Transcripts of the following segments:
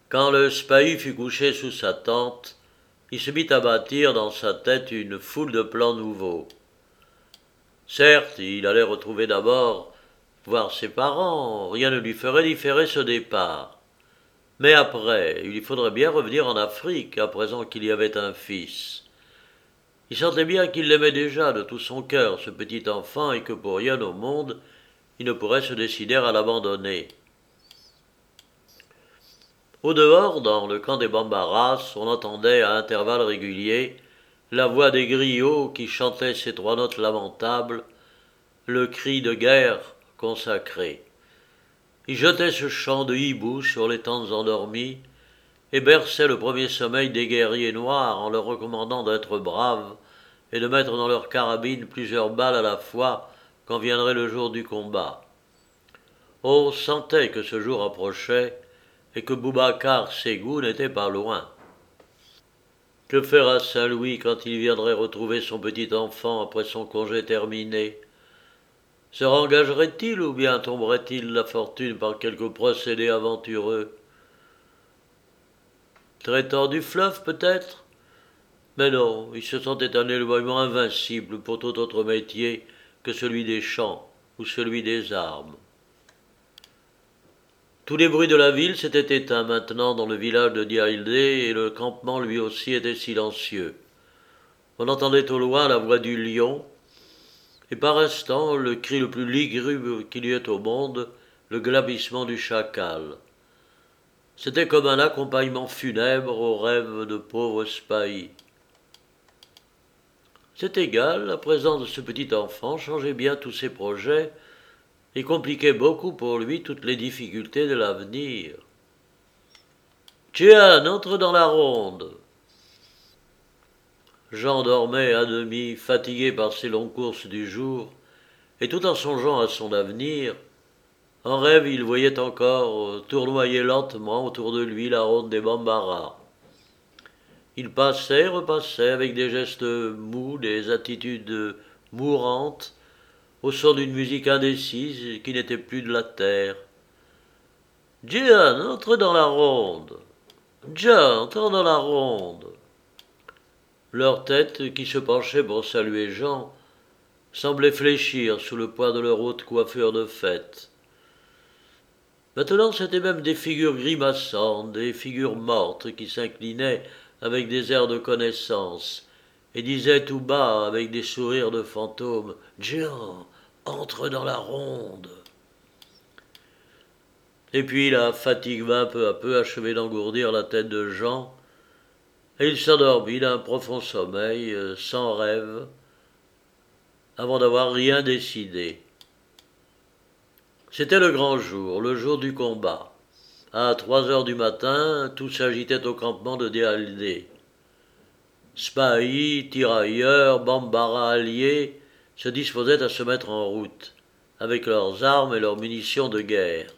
Quand le Spahis fut couché sous sa tente, il se mit à bâtir dans sa tête une foule de plans nouveaux. Certes, il allait retrouver d'abord voir ses parents, rien ne lui ferait différer ce départ. Mais après, il lui faudrait bien revenir en Afrique, à présent qu'il y avait un fils. Il sentait bien qu'il l'aimait déjà de tout son cœur, ce petit enfant, et que pour rien au monde, il ne pourrait se décider à l'abandonner. Au dehors, dans le camp des Bambaras, on entendait à intervalles réguliers la voix des griots qui chantaient ces trois notes lamentables, le cri de guerre consacré. Ils jetaient ce chant de hibou sur les tentes endormies et berçaient le premier sommeil des guerriers noirs en leur recommandant d'être braves et de mettre dans leurs carabines plusieurs balles à la fois quand viendrait le jour du combat. On sentait que ce jour approchait et que Boubacar Ségou n'était pas loin. Que fera Saint-Louis quand il viendrait retrouver son petit enfant après son congé terminé? Se rengagerait-il ou bien tomberait-il la fortune par quelque procédé aventureux? Traitant du fleuve peut-être? Mais non, il se sentait un éloignement invincible pour tout autre métier que celui des champs ou celui des armes. Tous les bruits de la ville s'étaient éteints maintenant dans le village de Diaildé et le campement lui aussi était silencieux. On entendait au loin la voix du lion et par instant le cri le plus lugubre qu'il y ait au monde, le glapissement du chacal. C'était comme un accompagnement funèbre aux rêves de pauvres Spahis. C'est égal, la présence de ce petit enfant changeait bien tous ses projets et compliquait beaucoup pour lui toutes les difficultés de l'avenir. Tiens, entre dans la ronde. Jean dormait à demi, fatigué par ses longues courses du jour, et tout en songeant à son avenir, en rêve il voyait encore tournoyer lentement autour de lui la ronde des Bambaras. Il passait, repassait avec des gestes mous, des attitudes mourantes, au son d'une musique indécise qui n'était plus de la terre. Jehan, entre dans la ronde. Jehan, entre dans la ronde. Leur tête, qui se penchait pour saluer Jean, semblait fléchir sous le poids de leur haute coiffure de fête. Maintenant, c'étaient même des figures grimaçantes, des figures mortes qui s'inclinaient avec des airs de connaissance et disaient tout bas avec des sourires de fantômes « Jehan, entre dans la ronde !» Et puis la fatigue vint peu à peu achever d'engourdir la tête de Jean, et il s'endormit d'un profond sommeil, sans rêve, avant d'avoir rien décidé. C'était le grand jour, le jour du combat. À 3 heures du matin, tout s'agitait au campement de Déaldé. Spahis, tirailleurs, Bambara alliés se disposaient à se mettre en route, avec leurs armes et leurs munitions de guerre.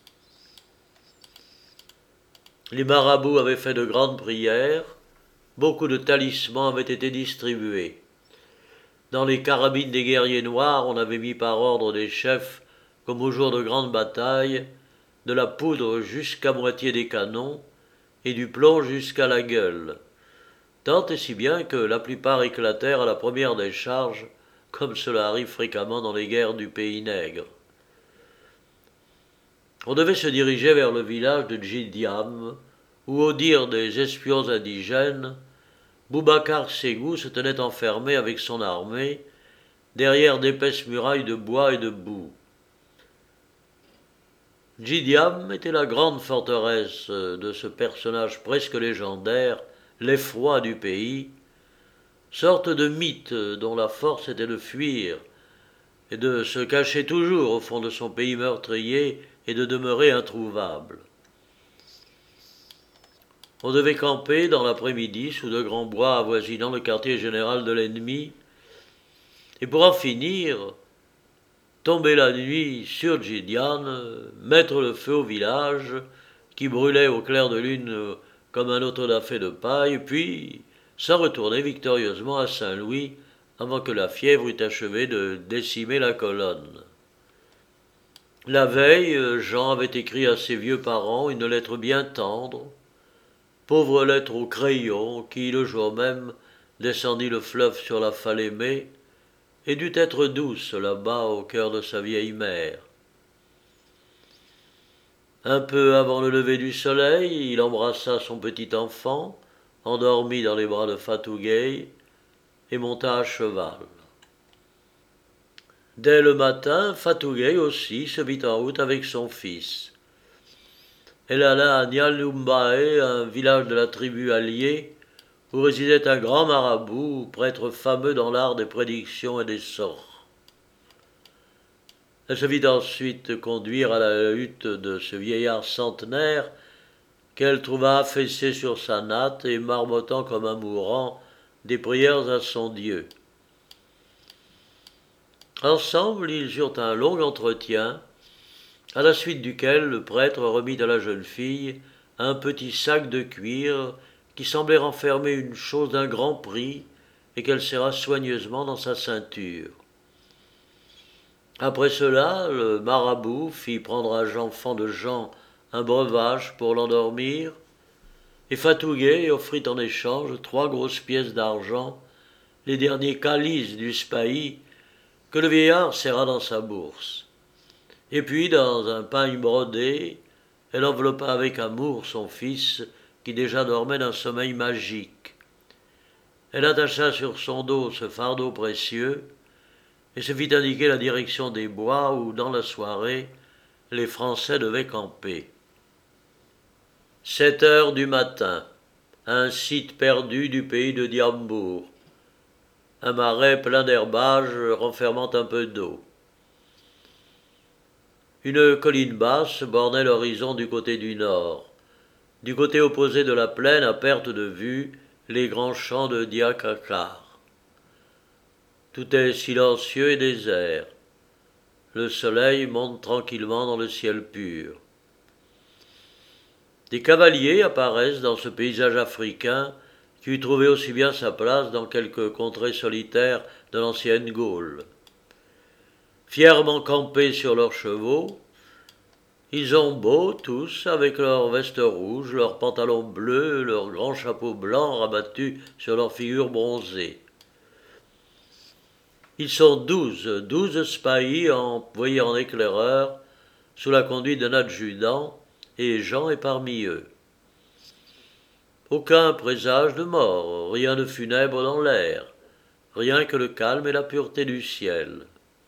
Les marabouts avaient fait de grandes prières, beaucoup de talismans avaient été distribués. Dans les carabines des guerriers noirs, on avait mis par ordre des chefs, comme au jour de grandes batailles, de la poudre jusqu'à moitié des canons et du plomb jusqu'à la gueule, tant et si bien que la plupart éclatèrent à la première décharge, comme cela arrive fréquemment dans les guerres du pays nègre. On devait se diriger vers le village de Djidiam, où, au dire des espions indigènes, Boubacar Ségou se tenait enfermé avec son armée derrière d'épaisses murailles de bois et de boue. Djidiam était la grande forteresse de ce personnage presque légendaire, l'effroi du pays, sorte de mythe dont la force était de fuir et de se cacher toujours au fond de son pays meurtrier et de demeurer introuvable. On devait camper dans l'après-midi sous de grands bois avoisinant le quartier général de l'ennemi, et pour en finir, tomber la nuit sur Djidian, mettre le feu au village, qui brûlait au clair de lune comme un autodafé de paille, puis s'en retourner victorieusement à Saint-Louis avant que la fièvre eût achevé de décimer la colonne. La veille, Jean avait écrit à ses vieux parents une lettre bien tendre, pauvre lettre au crayon qui, le jour même, descendit le fleuve sur la Falémé et dut être douce là-bas au cœur de sa vieille mère. Un peu avant le lever du soleil, il embrassa son petit enfant, endormi dans les bras de Fatou Gueye, et monta à cheval. Dès le matin, Fatou Gueye aussi se mit en route avec son fils. Elle alla à Nyalumbae, un village de la tribu alliée, où résidait un grand marabout, prêtre fameux dans l'art des prédictions et des sorts. Elle se vit ensuite conduire à la hutte de ce vieillard centenaire qu'elle trouva affaissé sur sa natte et marmottant comme un mourant des prières à son Dieu. Ensemble, ils eurent un long entretien, à la suite duquel le prêtre remit à la jeune fille un petit sac de cuir qui semblait renfermer une chose d'un grand prix et qu'elle serra soigneusement dans sa ceinture. Après cela, le marabout fit prendre à l'enfant de Jean un breuvage pour l'endormir, et Fatou Gueye offrit en échange 3 grosses pièces d'argent, les derniers calices du Spahi, que le vieillard serra dans sa bourse. Et puis, dans un pagne brodé, elle enveloppa avec amour son fils, qui déjà dormait d'un sommeil magique. Elle attacha sur son dos ce fardeau précieux, et se fit indiquer la direction des bois où, dans la soirée, les Français devaient camper. 7 heures du matin, un site perdu du pays de Diambour, un marais plein d'herbages renfermant un peu d'eau. Une colline basse bornait l'horizon du côté du nord. Du côté opposé de la plaine, à perte de vue, les grands champs de Diakakar. Tout est silencieux et désert. Le soleil monte tranquillement dans le ciel pur. Des cavaliers apparaissent dans ce paysage africain qui eût trouvé aussi bien sa place dans quelques contrées solitaires de l'ancienne Gaule. Fièrement campés sur leurs chevaux, ils ont beau tous, avec leurs vestes rouges, leurs pantalons bleus, leurs grands chapeaux blancs rabattus sur leurs figures bronzées. Ils sont 12 spahis envoyés en éclaireur, sous la conduite d'un adjudant, et Jean est parmi eux. Aucun présage de mort, rien de funèbre dans l'air, rien que le calme et la pureté du ciel.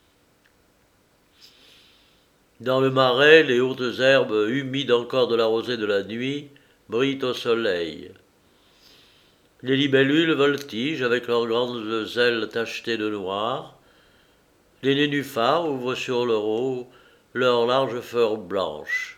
Dans le marais, les hautes herbes, humides encore de la rosée de la nuit, brillent au soleil. Les libellules voltigent avec leurs grandes ailes tachetées de noir. Les nénuphars ouvrent sur leur eau leurs larges fleurs blanches.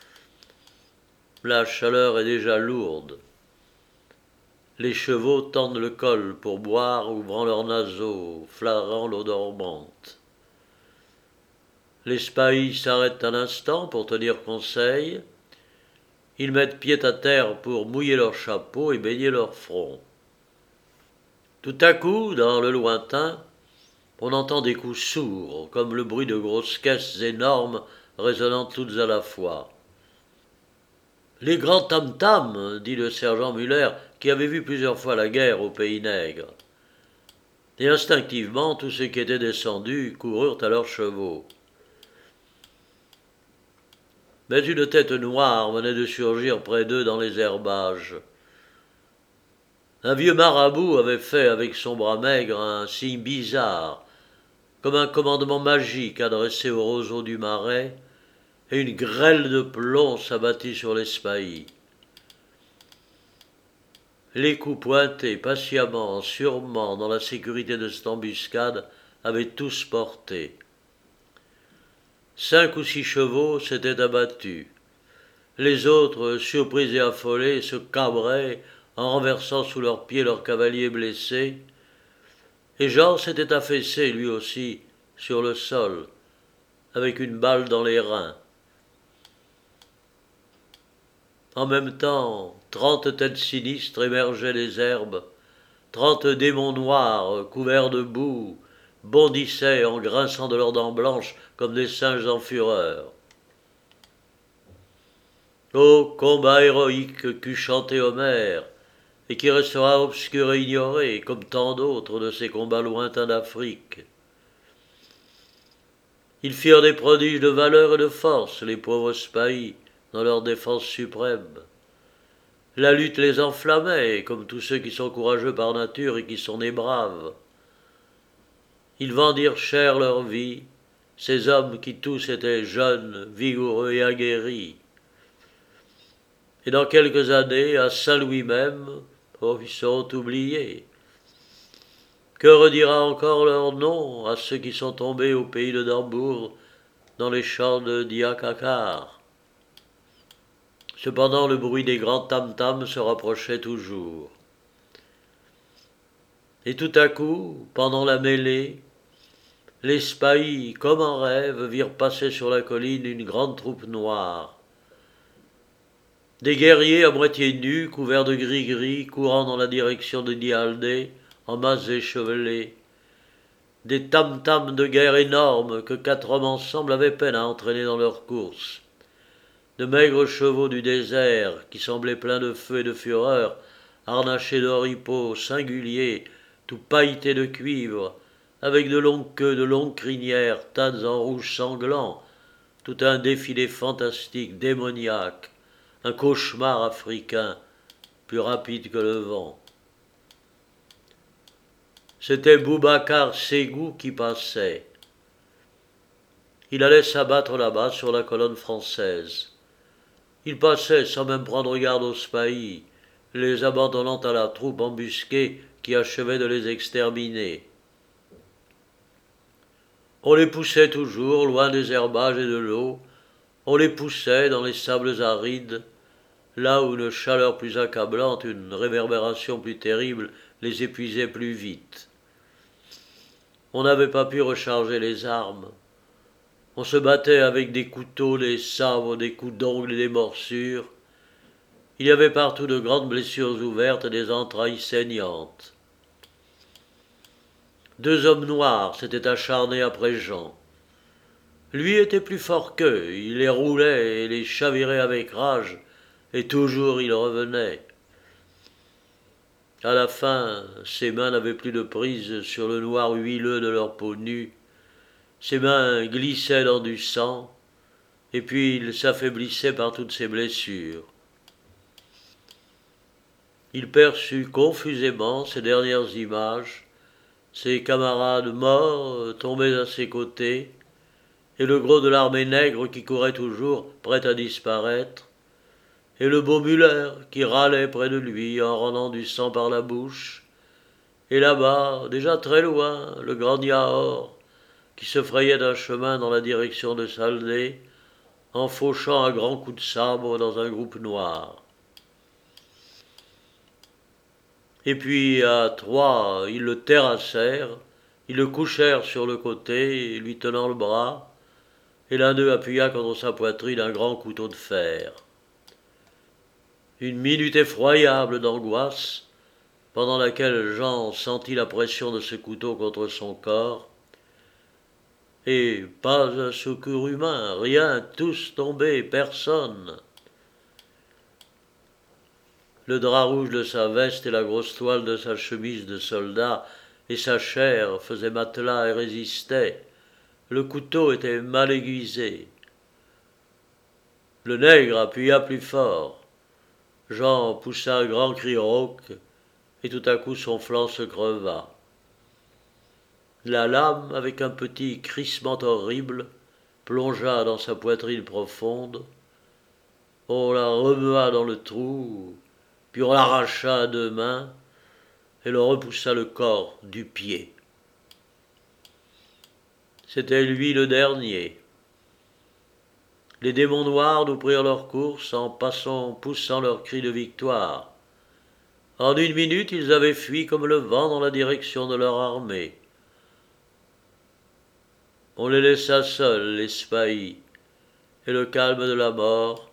La chaleur est déjà lourde. Les chevaux tendent le col pour boire, ouvrant leurs naseaux, flairant l'eau dormante. Les spahis s'arrêtent un instant pour tenir conseil. Ils mettent pied à terre pour mouiller leurs chapeaux et baigner leur front. Tout à coup, dans le lointain, on entend des coups sourds, comme le bruit de grosses caisses énormes résonnant toutes à la fois. Les grands tam-tams, dit le sergent Muller, qui avait vu plusieurs fois la guerre au Pays Nègre. Et instinctivement, tous ceux qui étaient descendus coururent à leurs chevaux. Mais une tête noire venait de surgir près d'eux dans les herbages. Un vieux marabout avait fait avec son bras maigre un signe bizarre, comme un commandement magique adressé aux roseaux du marais, et une grêle de plomb s'abattit sur les spahis. Les coups pointés patiemment, sûrement, dans la sécurité de cette embuscade, avaient tous porté. 5 ou 6 chevaux s'étaient abattus. Les autres, surpris et affolés, se cabraient en renversant sous leurs pieds leurs cavaliers blessés, et Jean s'était affaissé, lui aussi, sur le sol, avec une balle dans les reins. En même temps, 30 têtes sinistres émergeaient des herbes, 30 démons noirs, couverts de boue, bondissaient en grinçant de leurs dents blanches comme des singes en fureur. Ô combat héroïque qu'eût chanté Homère, et qui restera obscur et ignoré, comme tant d'autres de ces combats lointains d'Afrique. Ils firent des prodiges de valeur et de force, les pauvres spahis, dans leur défense suprême. La lutte les enflammait, comme tous ceux qui sont courageux par nature et qui sont nés braves. Ils vendirent cher leur vie, ces hommes qui tous étaient jeunes, vigoureux et aguerris. Et dans quelques années, à Saint-Louis même, ils seront oubliés. Que redira encore leur nom à ceux qui sont tombés au pays de Dambour, dans les champs de Diakakar? Cependant, le bruit des grands tam-tams se rapprochait toujours. Et tout à coup, pendant la mêlée, les spahis, comme en rêve, virent passer sur la colline une grande troupe noire. Des guerriers à moitié nus, couverts de gris-gris, courant dans la direction de Dialdé, en masses échevelées. Des tam-tams de guerre énormes que 4 hommes ensemble avaient peine à entraîner dans leur course. De maigres chevaux du désert, qui semblaient pleins de feu et de fureur, harnachés d'oripeaux singuliers, tout pailletés de cuivre, avec de longues queues, de longues crinières, teintes en rouge sanglant, tout un défilé fantastique, démoniaque, un cauchemar africain, plus rapide que le vent. C'était Boubacar Ségou qui passait. Il allait s'abattre là-bas sur la colonne française. Il passait sans même prendre garde aux spahis, les abandonnant à la troupe embusquée qui achevait de les exterminer. On les poussait toujours, loin des herbages et de l'eau, on les poussait dans les sables arides, là où une chaleur plus accablante, une réverbération plus terrible les épuisait plus vite. On n'avait pas pu recharger les armes. On se battait avec des couteaux, des sabres, des coups d'ongles et des morsures. Il y avait partout de grandes blessures ouvertes et des entrailles saignantes. 2 hommes noirs s'étaient acharnés après Jean. Lui était plus fort qu'eux, il les roulait et les chavirait avec rage, et toujours il revenait. À la fin, ses mains n'avaient plus de prise sur le noir huileux de leur peau nue. Ses mains glissaient dans du sang, et puis il s'affaiblissait par toutes ses blessures. Il perçut confusément ces dernières images, ses camarades morts tombés à ses côtés, et le gros de l'armée nègre qui courait toujours, prêt à disparaître, et le beau Muller qui râlait près de lui en rendant du sang par la bouche, et là-bas, déjà très loin, le grand Niahor, qui se frayait un chemin dans la direction de Saldé, en fauchant à grands coups de sabre dans un groupe noir. Et puis à 3, ils le terrassèrent, ils le couchèrent sur le côté, lui tenant le bras, et l'un d'eux appuya contre sa poitrine un grand couteau de fer. Une minute effroyable d'angoisse, pendant laquelle Jean sentit la pression de ce couteau contre son corps, et pas un secours humain, rien, tous tombés, personne. Le drap rouge de sa veste et la grosse toile de sa chemise de soldat et sa chair faisaient matelas et résistaient. Le couteau était mal aiguisé. Le nègre appuya plus fort. Jean poussa un grand cri rauque, et tout à coup son flanc se creva. La lame, avec un petit crissement horrible, plongea dans sa poitrine profonde. On la remua dans le trou, puis on l'arracha à 2 mains, et l'on repoussa le corps du pied. C'était lui le dernier. Les démons noirs nous prirent leur course en poussant leurs cris de victoire. En 1 minute, ils avaient fui comme le vent dans la direction de leur armée. On les laissa seuls, les spahis, et le calme de la mort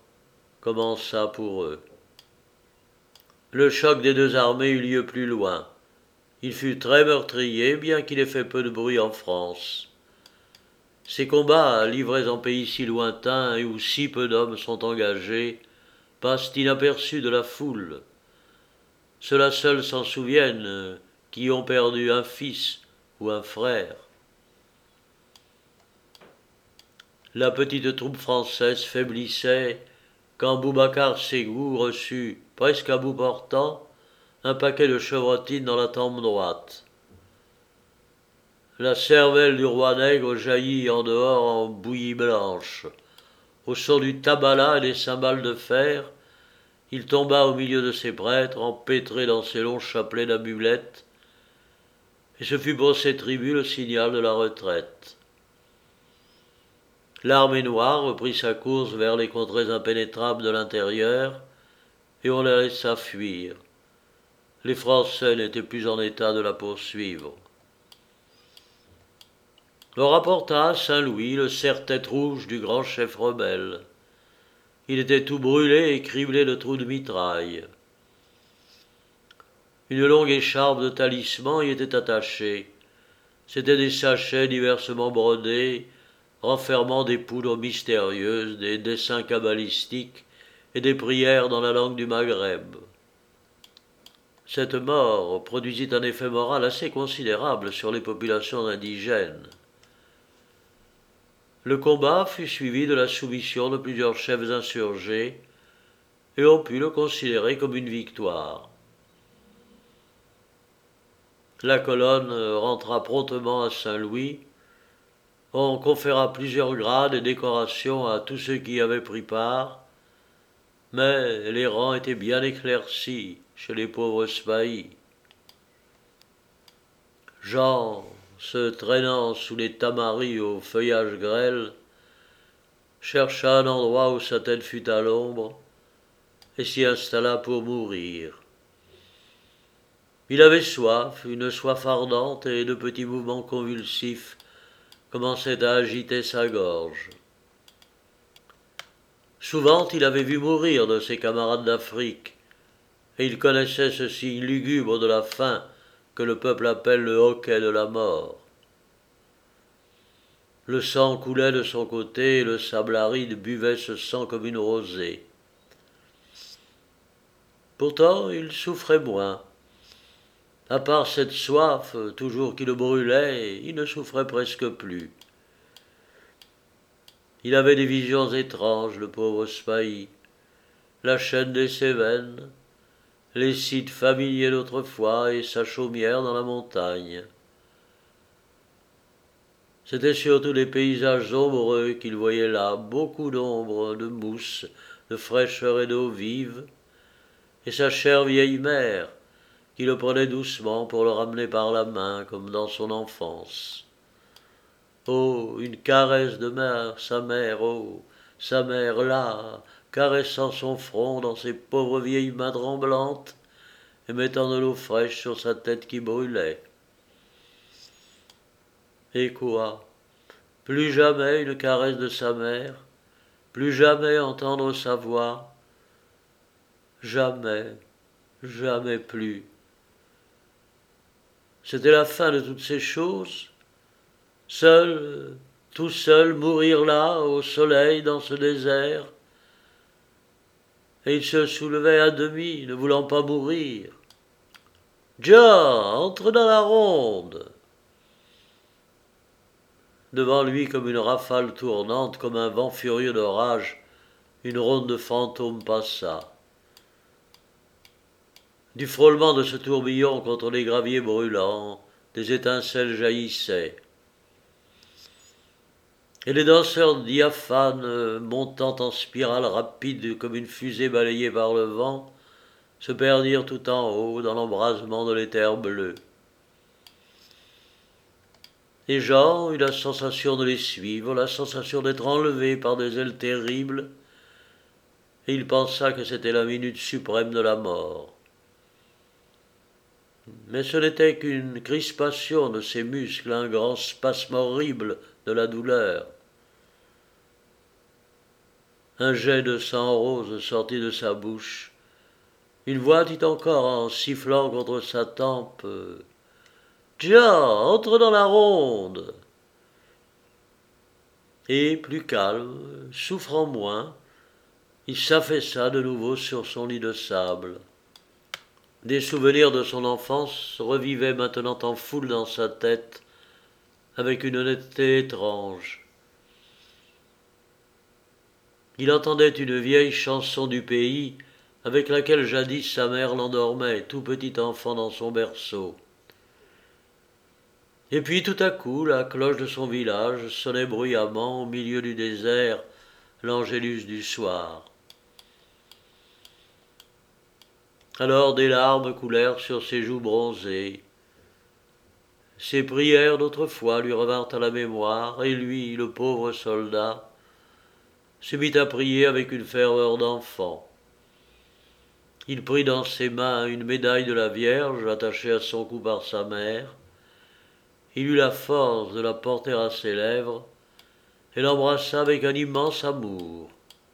commença pour eux. Le choc des 2 armées eut lieu plus loin, Il fut très meurtrier, bien qu'il ait fait peu de bruit en France. Ces combats, livrés en pays si lointains et où si peu d'hommes sont engagés, passent inaperçus de la foule. Ceux-là seuls s'en souviennent qui ont perdu un fils ou un frère. La petite troupe française faiblissait quand Boubacar Ségou reçut, presque à bout portant, un paquet de chevrotines dans la tempe droite. La cervelle du roi nègre jaillit en dehors en bouillie blanche. Au son du tabala et des cymbales de fer, il tomba au milieu de ses prêtres, empêtré dans ses longs chapelets d'amulettes, et ce fut pour ces tribus le signal de la retraite. L'armée noire reprit sa course vers les contrées impénétrables de l'intérieur, et on les laissa fuir. Les Français n'étaient plus en état de la poursuivre. On rapporta à Saint-Louis le serre-tête rouge du grand chef rebelle. Il était tout brûlé et criblé de trous de mitraille. Une longue écharpe de talisman y était attachée. C'étaient des sachets diversement brodés, renfermant des poudres mystérieuses, des dessins cabalistiques et des prières dans la langue du Maghreb. Cette mort produisit un effet moral assez considérable sur les populations indigènes. Le combat fut suivi de la soumission de plusieurs chefs insurgés, et on put le considérer comme une victoire. La colonne rentra promptement à Saint-Louis. On conféra plusieurs grades et décorations à tous ceux qui y avaient pris part, mais les rangs étaient bien éclaircis chez les pauvres spahis. Jean, se traînant sous les tamaris au feuillage grêle, chercha un endroit où sa tête fût à l'ombre et s'y installa pour mourir. Il avait soif, une soif ardente, et de petits mouvements convulsifs commençaient à agiter sa gorge. Souvent il avait vu mourir de ses camarades d'Afrique, et il connaissait ce signe lugubre de la faim que le peuple appelle le hoquet de la mort. Le sang coulait de son côté et le sable aride buvait ce sang comme une rosée. Pourtant, il souffrait moins. À part cette soif, toujours qui le brûlait, il ne souffrait presque plus. Il avait des visions étranges, le pauvre Spahi. La chaîne des Cévennes, les sites familiers d'autrefois et sa chaumière dans la montagne. C'étaient surtout des paysages ombreux qu'il voyait là, beaucoup d'ombre, de mousse, de fraîcheur et d'eau vive, et sa chère vieille mère, qui le prenait doucement pour le ramener par la main, comme dans son enfance. Oh, une caresse de mère, oh, sa mère là, caressant son front dans ses pauvres vieilles mains tremblantes, et mettant de l'eau fraîche sur sa tête qui brûlait. Et quoi? Plus jamais une caresse de sa mère, plus jamais entendre sa voix, jamais, jamais plus. C'était la fin de toutes ces choses, seul, tout seul, mourir là, au soleil, dans ce désert. Et il se soulevait à demi, ne voulant pas mourir. « John, entre dans la ronde !» Devant lui, comme une rafale tournante, comme un vent furieux d'orage, une ronde de fantômes passa. Du frôlement de ce tourbillon contre les graviers brûlants, des étincelles jaillissaient. Et les danseurs diaphanes, montant en spirale rapide comme une fusée balayée par le vent, se perdirent tout en haut dans l'embrasement de l'éther bleu. Et Jean eut la sensation de les suivre, la sensation d'être enlevé par des ailes terribles, et il pensa que c'était la minute suprême de la mort. Mais ce n'était qu'une crispation de ses muscles, un grand spasme horrible de la douleur. Un jet de sang rose sortit de sa bouche. Une voix dit encore en sifflant contre sa tempe Tiens, entre dans la ronde. Et, plus calme, souffrant moins, il s'affaissa de nouveau sur son lit de sable. Des souvenirs de son enfance revivaient maintenant en foule dans sa tête, avec une honnêteté étrange. Il entendait une vieille chanson du pays, avec laquelle jadis sa mère l'endormait, tout petit enfant dans son berceau. Et puis tout à coup, la cloche de son village sonnait bruyamment au milieu du désert, l'angélus du soir. Alors des larmes coulèrent sur ses joues bronzées. Ses prières d'autrefois lui revinrent à la mémoire, et lui, le pauvre soldat, se mit à prier avec une ferveur d'enfant. Il prit dans ses mains une médaille de la Vierge attachée à son cou par sa mère. Il eut la force de la porter à ses lèvres et l'embrassa avec un immense amour.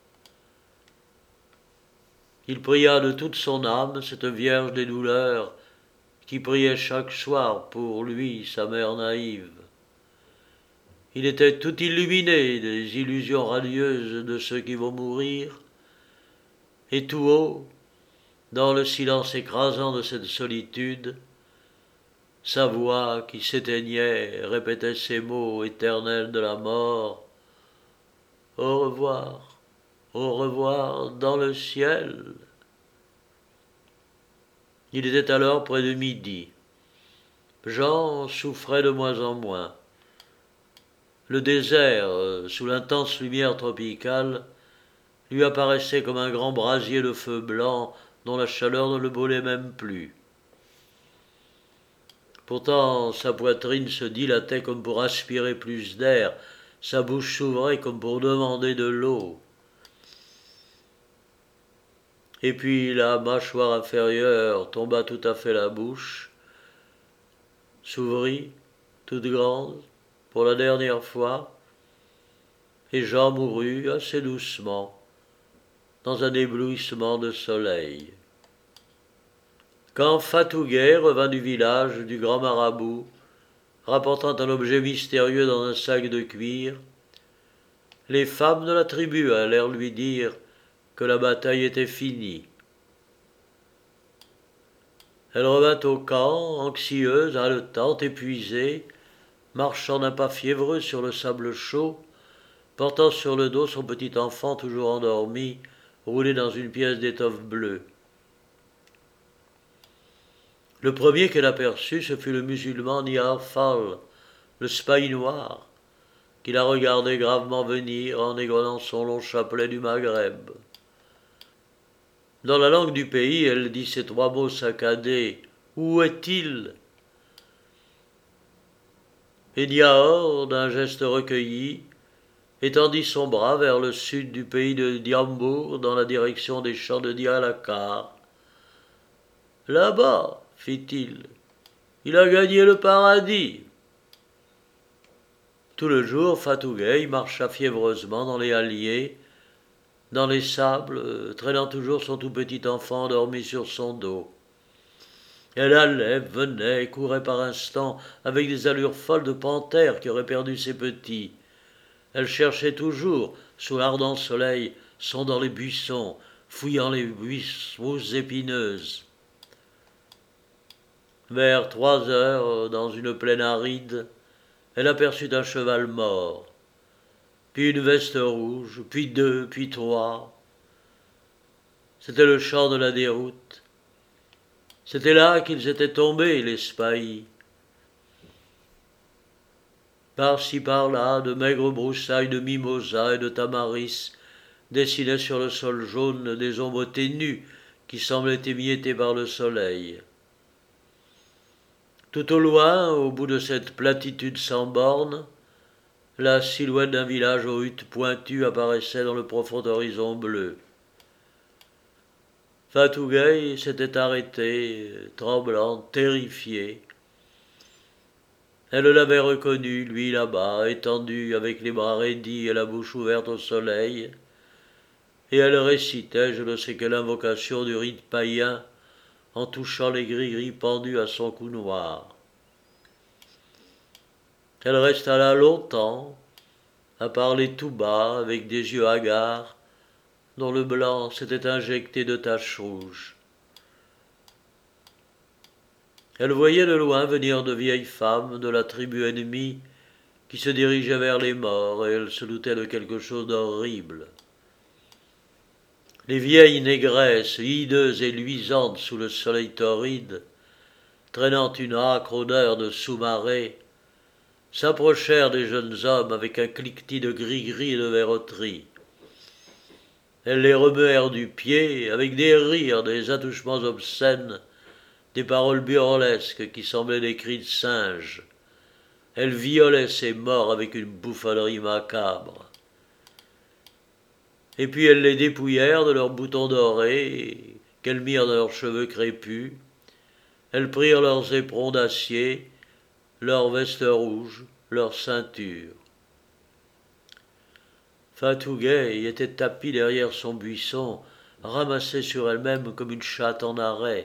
Il pria de toute son âme cette Vierge des douleurs qui priait chaque soir pour lui, sa mère naïve. Il était tout illuminé des illusions radieuses de ceux qui vont mourir, et tout haut, dans le silence écrasant de cette solitude, sa voix qui s'éteignait répétait ces mots éternels de la mort. Au revoir dans le ciel. Il était alors près de midi. Jean souffrait de moins en moins. Le désert, sous l'intense lumière tropicale, lui apparaissait comme un grand brasier de feu blanc dont la chaleur ne le brûlait même plus. Pourtant, sa poitrine se dilatait comme pour aspirer plus d'air, sa bouche s'ouvrait comme pour demander de l'eau. Et puis la mâchoire inférieure tomba tout à fait la bouche, s'ouvrit, toute grande, pour la dernière fois, et Jean mourut assez doucement, dans un éblouissement de soleil. Quand Fatouguet revint du village du grand marabout, rapportant un objet mystérieux dans un sac de cuir, les femmes de la tribu allèrent lui dire que la bataille était finie. Elle revint au camp, anxieuse, haletante, épuisée, marchant d'un pas fiévreux sur le sable chaud, portant sur le dos son petit enfant toujours endormi, roulé dans une pièce d'étoffe bleue. Le premier qu'elle aperçut, ce fut le musulman Niar Fall, le spahi noir, qui la regardait gravement venir en égrenant son long chapelet du Maghreb. Dans la langue du pays, elle dit ces trois mots saccadés. « Où est-il » Et Niahor, d'un geste recueilli, étendit son bras vers le sud du pays de Diambour, dans la direction des champs de Diyalakar. « Là-bas, fit-il, il a gagné le paradis. » Tout le jour, Fatouguet marcha fiévreusement dans les halliers, dans les sables, traînant toujours son tout petit enfant endormi sur son dos. Elle allait, venait, courait par instants, avec des allures folles de panthère qui aurait perdu ses petits. Elle cherchait toujours, sous l'ardent soleil, sondant les buissons, fouillant les mousses épineuses. Vers 3 heures, dans une plaine aride, elle aperçut un cheval mort, puis une veste rouge, puis 2, puis 3. C'était le champ de la déroute. C'était là qu'ils étaient tombés, les spahis. Par-ci par-là, de maigres broussailles de mimosas et de tamaris dessinaient sur le sol jaune des ombres ténues qui semblaient émiettées par le soleil. Tout au loin, au bout de cette platitude sans bornes, la silhouette d'un village aux huttes pointues apparaissait dans le profond horizon bleu. Fatouguet s'était arrêtée, tremblante, terrifiée. Elle l'avait reconnu, lui là-bas, étendu avec les bras raidis et la bouche ouverte au soleil, et elle récitait je ne sais quelle invocation du rite païen en touchant les gris-gris pendus à son cou noir. Elle resta là longtemps, à parler tout bas, avec des yeux hagards, dont le blanc s'était injecté de taches rouges. Elle voyait de loin venir de vieilles femmes de la tribu ennemie qui se dirigeaient vers les morts, et elle se doutait de quelque chose d'horrible. Les vieilles négresses, hideuses et luisantes sous le soleil torride, traînant une âcre odeur de sous-marée, s'approchèrent des jeunes hommes avec un cliquetis de gris-gris et de verroterie. Elles les remuèrent du pied, avec des rires, des attouchements obscènes, des paroles burlesques qui semblaient des cris de singes. Elles violaient ces morts avec une bouffonnerie macabre. Et puis elles les dépouillèrent de leurs boutons dorés, qu'elles mirent dans leurs cheveux crépus. Elles prirent leurs éperons d'acier, leurs vestes rouges, leurs ceintures. Fatou Gueye était tapie derrière son buisson, ramassée sur elle-même comme une chatte en arrêt.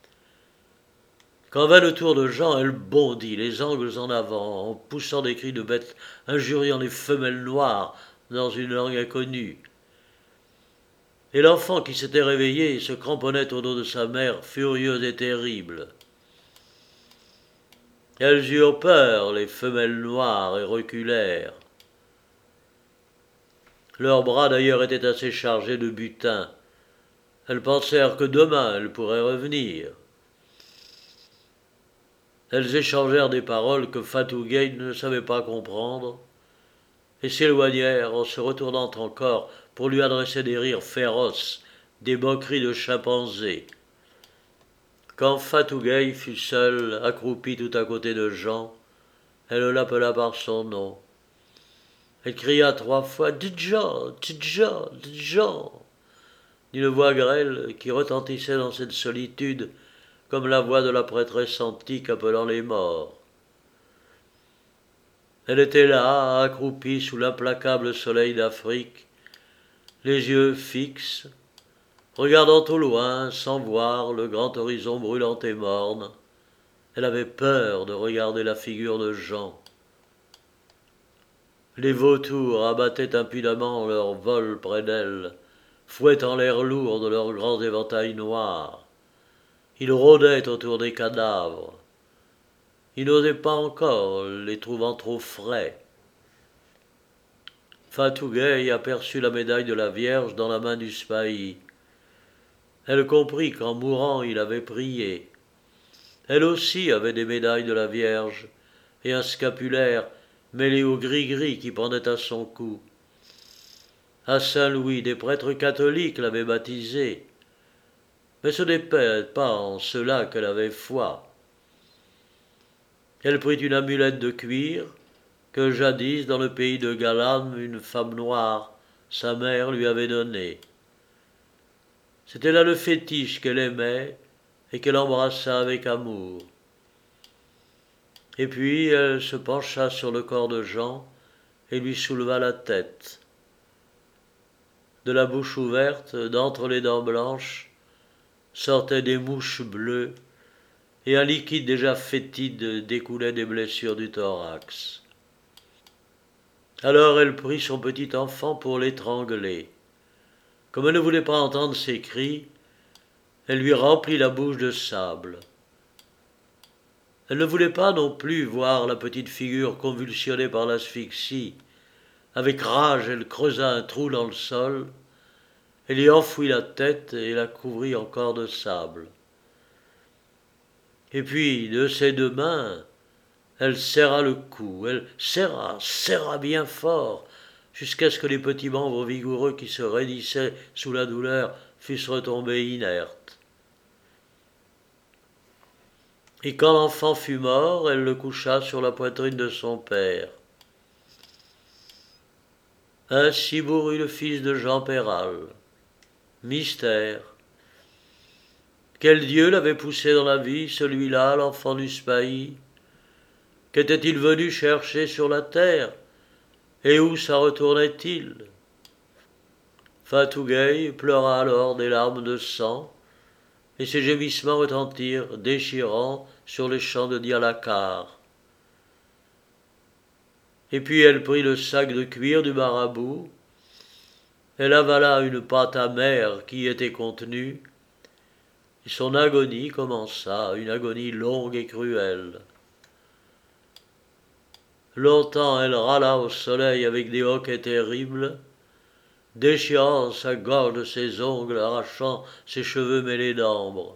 Quand vint le tour de Jean, elle bondit, les angles en avant, en poussant des cris de bête, injuriant les femelles noires dans une langue inconnue. Et l'enfant qui s'était réveillé se cramponnait au dos de sa mère, furieuse et terrible. Elles eurent peur, les femelles noires, et reculèrent. Leurs bras d'ailleurs étaient assez chargés de butin. Elles pensèrent que demain elles pourraient revenir. Elles échangèrent des paroles que Fatou Gueye ne savait pas comprendre, et s'éloignèrent en se retournant encore pour lui adresser des rires féroces, des moqueries de chimpanzés. Quand Fatou Gueye fut seule, accroupie tout à côté de Jean, elle l'appela par son nom. Elle cria 3 fois « Tidjan, Tidjan, Tidjan » d'une voix grêle qui retentissait dans cette solitude comme la voix de la prêtresse antique appelant les morts. Elle était là, accroupie sous l'implacable soleil d'Afrique, les yeux fixes, regardant au loin, sans voir le grand horizon brûlant et morne. Elle avait peur de regarder la figure de Jean. Les vautours abattaient impudemment leur vol près d'elle, fouettant l'air lourd de leurs grands éventails noirs. Ils rôdaient autour des cadavres. Ils n'osaient pas encore, les trouvant trop frais. Fatou Gueye aperçut la médaille de la Vierge dans la main du Spahi. Elle comprit qu'en mourant il avait prié. Elle aussi avait des médailles de la Vierge et un scapulaire mêlé au gris-gris qui pendait à son cou. À Saint-Louis, des prêtres catholiques l'avaient baptisée. Mais ce n'est pas en cela qu'elle avait foi. Elle prit une amulette de cuir que jadis, dans le pays de Galam, une femme noire, sa mère, lui avait donnée. C'était là le fétiche qu'elle aimait et qu'elle embrassa avec amour. Et puis elle se pencha sur le corps de Jean et lui souleva la tête. De la bouche ouverte, d'entre les dents blanches, sortaient des mouches bleues, et un liquide déjà fétide découlait des blessures du thorax. Alors elle prit son petit enfant pour l'étrangler. Comme elle ne voulait pas entendre ses cris, elle lui remplit la bouche de sable. Elle ne voulait pas non plus voir la petite figure convulsionnée par l'asphyxie. Avec rage, elle creusa un trou dans le sol, elle y enfouit la tête et la couvrit encore de sable. Et puis, de ses 2 mains, elle serra le cou, elle serra bien fort, jusqu'à ce que les petits membres vigoureux qui se raidissaient sous la douleur fussent retombés inertes. Et quand l'enfant fut mort, elle le coucha sur la poitrine de son père. Ainsi mourut le fils de Jean Péral. Mystère. Quel Dieu l'avait poussé dans la vie, celui-là, l'enfant du Spahi? Qu'était-il venu chercher sur la terre? Et où s'en retournait-il? Fatou Gueye pleura alors des larmes de sang, et ses gémissements retentirent, déchirants, sur les champs de Dialakar. Et puis elle prit le sac de cuir du marabout, elle avala une pâte amère qui y était contenue, et son agonie commença, une agonie longue et cruelle. Longtemps elle râla au soleil avec des hoquets terribles, déchirant sa gorge de ses ongles, arrachant ses cheveux mêlés d'ambre.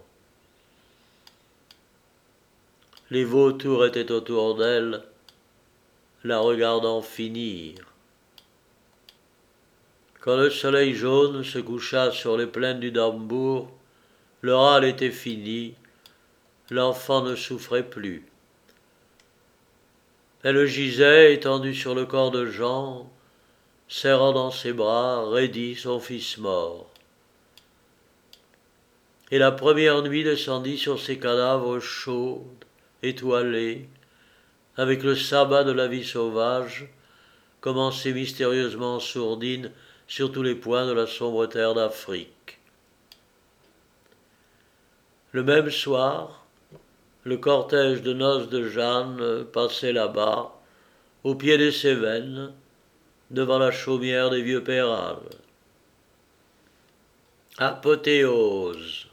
Les vautours étaient autour d'elle, la regardant finir. Quand le soleil jaune se coucha sur les plaines du Dambour, le râle était fini, l'enfant ne souffrait plus. Elle gisait étendue sur le corps de Jean, serrant dans ses bras, raidi, son fils mort. Et la première nuit descendit sur ces cadavres chauds, étoilés, avec le sabbat de la vie sauvage, commencé mystérieusement en sourdine sur tous les points de la sombre terre d'Afrique. Le même soir, le cortège de noces de Jeanne passait là-bas, au pied des Cévennes, devant la chaumière des vieux Pérales. Apothéose.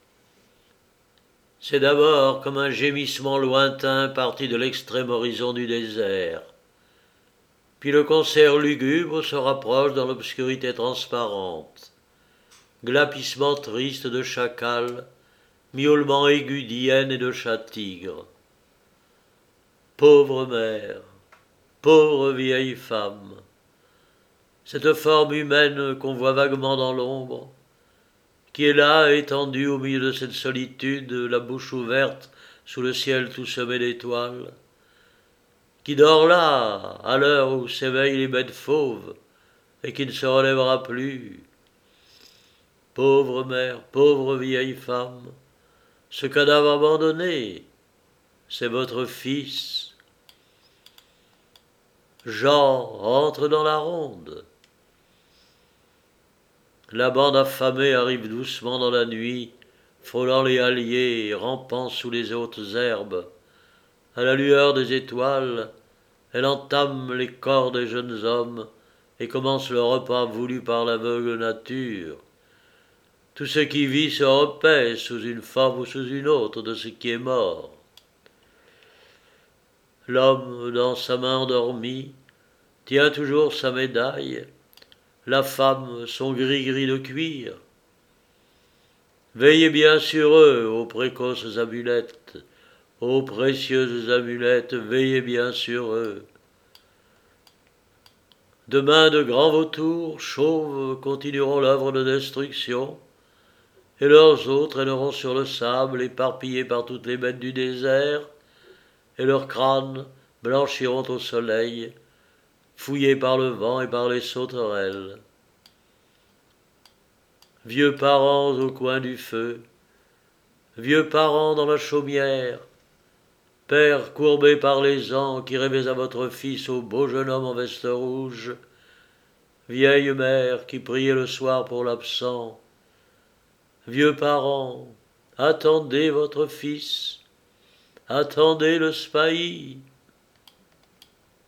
C'est d'abord comme un gémissement lointain parti de l'extrême horizon du désert. Puis le concert lugubre se rapproche dans l'obscurité transparente. Glapissement triste de chacal, miaulement aigu d'hyène et de chat-tigre. Pauvre mère, pauvre vieille femme, cette forme humaine qu'on voit vaguement dans l'ombre, qui est là, étendue au milieu de cette solitude, la bouche ouverte sous le ciel tout semé d'étoiles, qui dort là, à l'heure où s'éveillent les bêtes fauves, et qui ne se relèvera plus. Pauvre mère, pauvre vieille femme, ce cadavre abandonné, c'est votre fils. Jean entre dans la ronde. La bande affamée arrive doucement dans la nuit, frôlant les halliers et rampant sous les hautes herbes. À la lueur des étoiles, elle entame les corps des jeunes hommes et commence le repas voulu par l'aveugle nature. Tout ce qui vit se repaît sous une forme ou sous une autre de ce qui est mort. L'homme, dans sa main endormie, tient toujours sa médaille, la femme son gris-gris de cuir. Veillez bien sur eux, ô précoces amulettes, ô précieuses amulettes, veillez bien sur eux. Demain, de grands vautours, chauves, continueront l'œuvre de destruction, et leurs os traîneront sur le sable, éparpillés par toutes les bêtes du désert, et leurs crânes blanchiront au soleil, fouillés par le vent et par les sauterelles. Vieux parents au coin du feu, vieux parents dans la chaumière, pères courbés par les ans qui rêvaient à votre fils au beau jeune homme en veste rouge, vieille mère qui priait le soir pour l'absent, vieux parents, attendez votre fils, attendez le spahis.